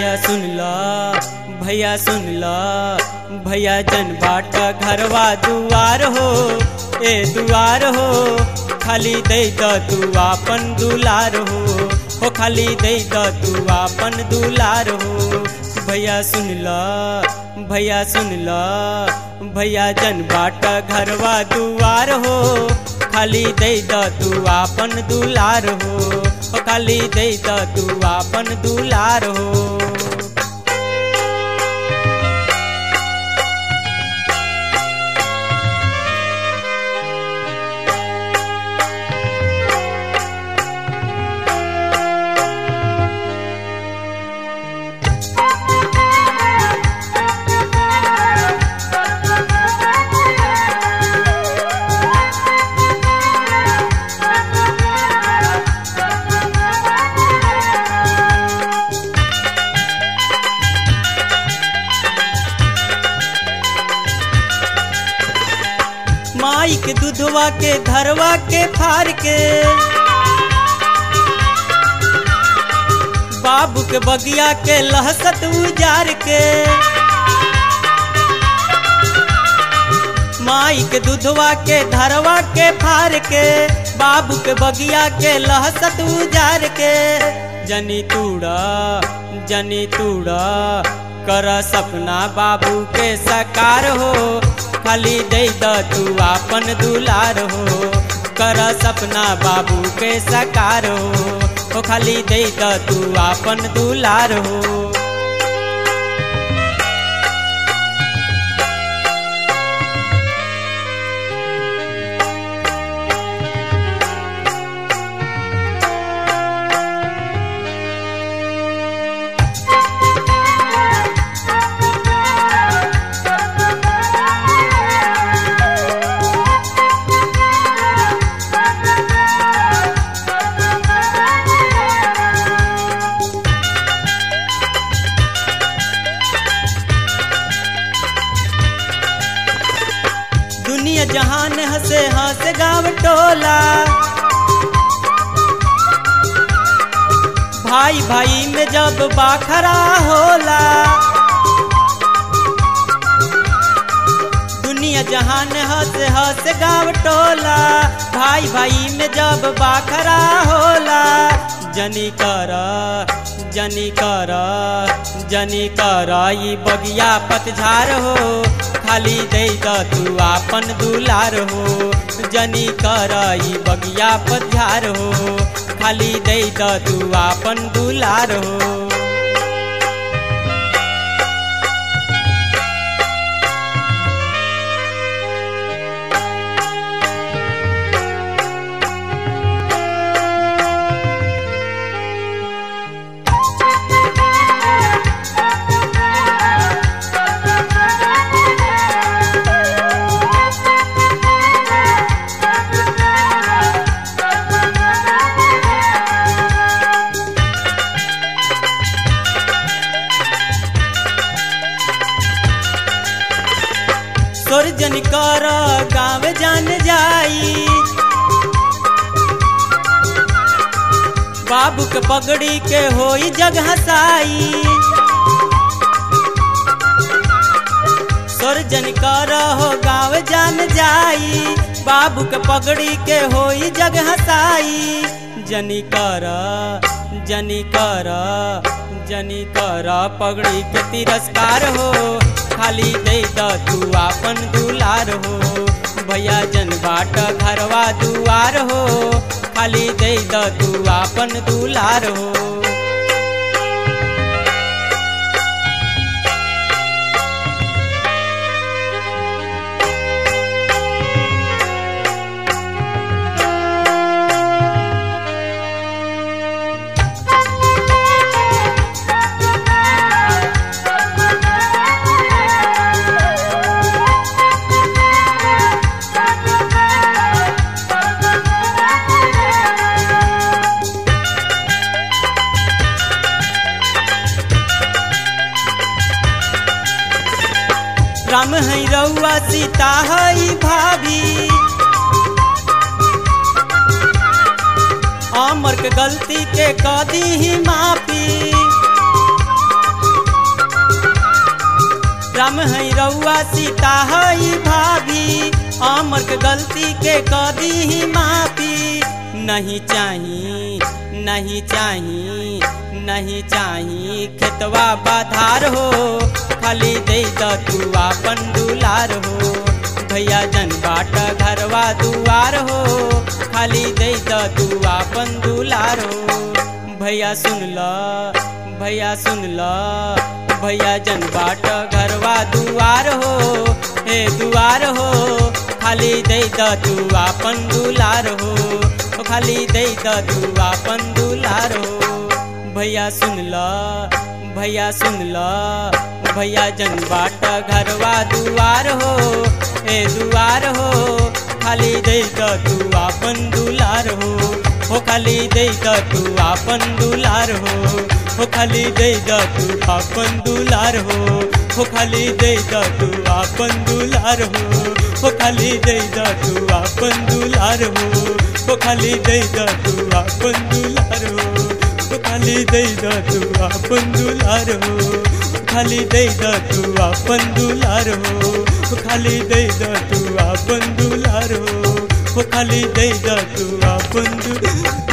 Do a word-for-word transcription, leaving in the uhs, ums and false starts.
भैया सुन ला भैया सुन ला भैया जन बाट घरवा दुआर हो ए दुआर हो खाली दे द तू आपन दुलार हो हो खाली दे द तू आपन दुलार हो भैया सुन ला भैया सुन ला भैया जन बाट घरवा दुआर हो खाली दे द तू आपन दुलार हो हो खाली दे द तू आपन दुलार हो। माई के दूधवा के धरवा के फार के बाबू के बगिया के लहसत उजार के माई के दूधवा के धरवा के फार के बाबू के बगिया के लहसत उजार के जनी तूड़ा जनी तूड़ा कर सपना बाबू के साकार हो खाली दे द तू आपन दुलार हो कर सपना बाबू के साकार हो हो खाली दे द तू आपन दुलार हो। दुनिया जहान हंसे हंस गाँव टोला भाई भाई में जब बाखरा होला दुनिया जहान हंस हंस गाँव टोला भाई भाई में जब बाखरा होला जनी कर जनी कर जनी कर ई बगिया पतझार हो खाली दे द तू आपन दुलार हो जनी कर ई बगिया पतझार हो खाली दे द तू आपन दुलार हो। जन कर गाँव जान जाई बाबू के पगड़ी के होई जग हसाई जन कर हो गाँव जान जाई बाबू के पगड़ी के होई जग हसाई जनी कर जनी कर जनी कर पगड़ी के तिरस्कार हो खाली दे द तू आपन दुलार हो भैया जन बाट घरवा दुआर हो खाली दे द तू आपन दुलार हो। राम है रउआ सीता है भाभी अमर के गलती के कदी ही माफी राम है रउआ सीता है भाभी अमर के गलती के कदी ही माफी नहीं चाही नहीं चाही नहीं चाही खेतवा बाधार हो खाली दे द तू आपन दुलार हो भैया जन बाट घरवा दुआर हो खाली दे द तू आपन दुलार हो भैया सुन ल भैया सुन ल भैया जन बाट घरवा दुआर हो हे दुआर हो खाली दे द तू आपन दुलार हो खाली दे द तू आपन दुलार हो भैया सुन ल भैया सुन ल भैया जन बाट घरवा दुआर हो हे दुआर हो खाली दे द तू आपन दुलार हो हो खाली दे द तू आपन दुलार हो हो खाली दे द तू आपन दुलार हो हो खाली दे द तू आपन दुलार हो हो खाली दे द तू आपन दुलार हो हो खाली दे द तू आपन दुलार हो हो खाली दे द तू आपन दुलार हो खाली दे द तू आपन दुलार हो खाली दे द तू आपन दुलार हो खाली दे द तू आपन दुलार